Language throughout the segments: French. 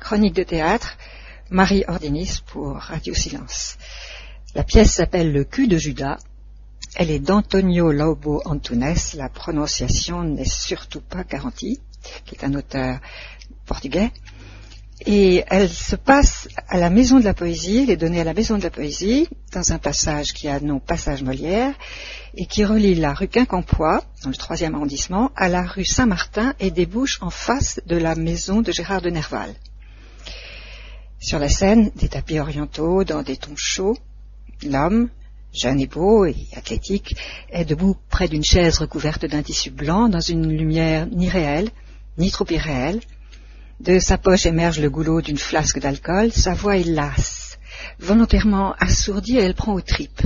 chronique de théâtre, Marie Ordinis pour Radio Silence. La pièce s'appelle Le cul de Judas. Elle est d'Antonio Lobo Antunes, la prononciation n'est surtout pas garantie, qui est un auteur portugais. Et elle se passe à la Maison de la Poésie, elle est donnée à la Maison de la Poésie, dans un passage qui a nom Passage Molière, et qui relie la rue Quincampoix, dans le 3e arrondissement, à la rue Saint-Martin et débouche en face de la maison de Gérard de Nerval. Sur la scène, des tapis orientaux dans des tons chauds. L'homme, jeune et beau et athlétique, est debout près d'une chaise recouverte d'un tissu blanc dans une lumière ni réelle, ni trop irréelle. De sa poche émerge le goulot d'une flasque d'alcool, sa voix est lasse, volontairement assourdie et elle prend aux tripes.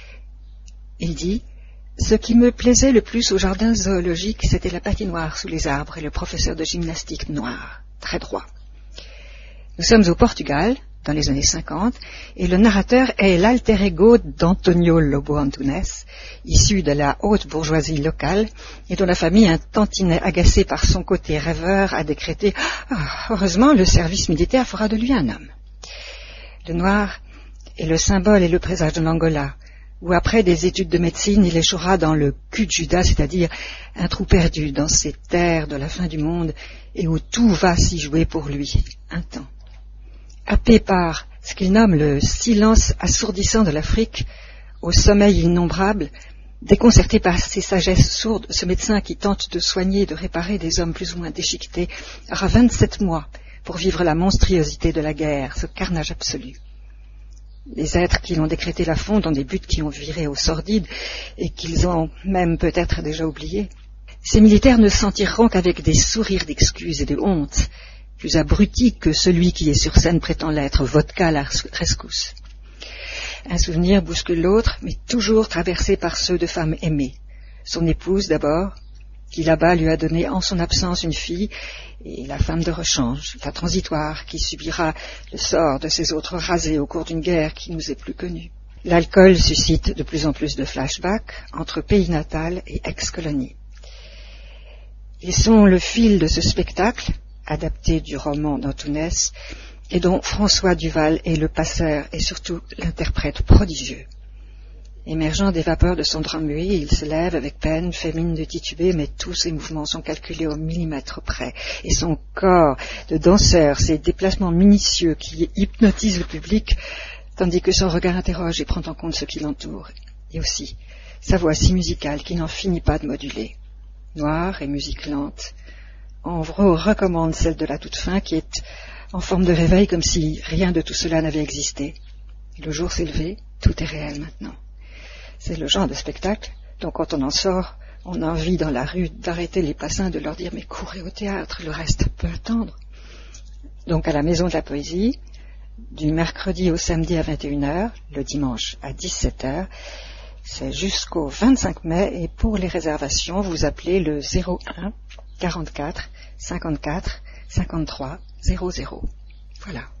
Il dit « Ce qui me plaisait le plus au jardin zoologique, c'était la patinoire sous les arbres et le professeur de gymnastique noir, très droit. » Nous sommes au Portugal, dans les années 50, et le narrateur est l'alter ego d'Antonio Lobo Antunes, issu de la haute bourgeoisie locale, et dont la famille, un tantinet agacé par son côté rêveur, a décrété « Heureusement, le service militaire fera de lui un homme. » Le noir est le symbole et le présage de l'Angola, où après des études de médecine, il échouera dans le cul de Judas, c'est-à-dire un trou perdu dans ces terres de la fin du monde, et où tout va s'y jouer pour lui, un temps. Happé par ce qu'il nomme le silence assourdissant de l'Afrique, au sommeil innombrable, déconcerté par ses sagesses sourdes, ce médecin qui tente de soigner et de réparer des hommes plus ou moins déchiquetés aura 27 mois pour vivre la monstruosité de la guerre, ce carnage absolu. Les êtres qui l'ont décrété la font dans des buts qui ont viré au sordide et qu'ils ont même peut-être déjà oubliés. Ces militaires ne s'en tireront qu'avec des sourires d'excuses et de honte, plus abruti que celui qui est sur scène prétend l'être, vodka à la rescousse. Un souvenir bouscule l'autre, mais toujours traversé par ceux de femmes aimées. Son épouse d'abord, qui là-bas lui a donné en son absence une fille, et la femme de rechange, la transitoire, qui subira le sort de ces autres rasés au cours d'une guerre qui nous est plus connue. L'alcool suscite de plus en plus de flashbacks entre pays natal et ex-colonie. Ils sont le fil de ce spectacle, adapté du roman d'Antunes, et dont François Duval est le passeur et surtout l'interprète prodigieux. Émergeant des vapeurs de son drap muet, il se lève avec peine, fait mine de tituber, mais tous ses mouvements sont calculés au millimètre près, et son corps de danseur, ses déplacements minutieux qui hypnotisent le public, tandis que son regard interroge et prend en compte ce qui l'entoure, et aussi sa voix si musicale qui n'en finit pas de moduler. Noire et musique lente, on vous recommande celle de la toute fin qui est en forme de réveil comme si rien de tout cela n'avait existé. Le jour s'est levé, tout est réel maintenant. C'est le genre de spectacle dont quand on en sort, on a envie dans la rue d'arrêter les passants, de leur dire « mais courez au théâtre, le reste peut attendre ». Donc à la Maison de la Poésie, du mercredi au samedi à 21h, le dimanche à 17h, c'est jusqu'au 25 mai et pour les réservations, vous appelez le 01 44 54 53 00. Voilà.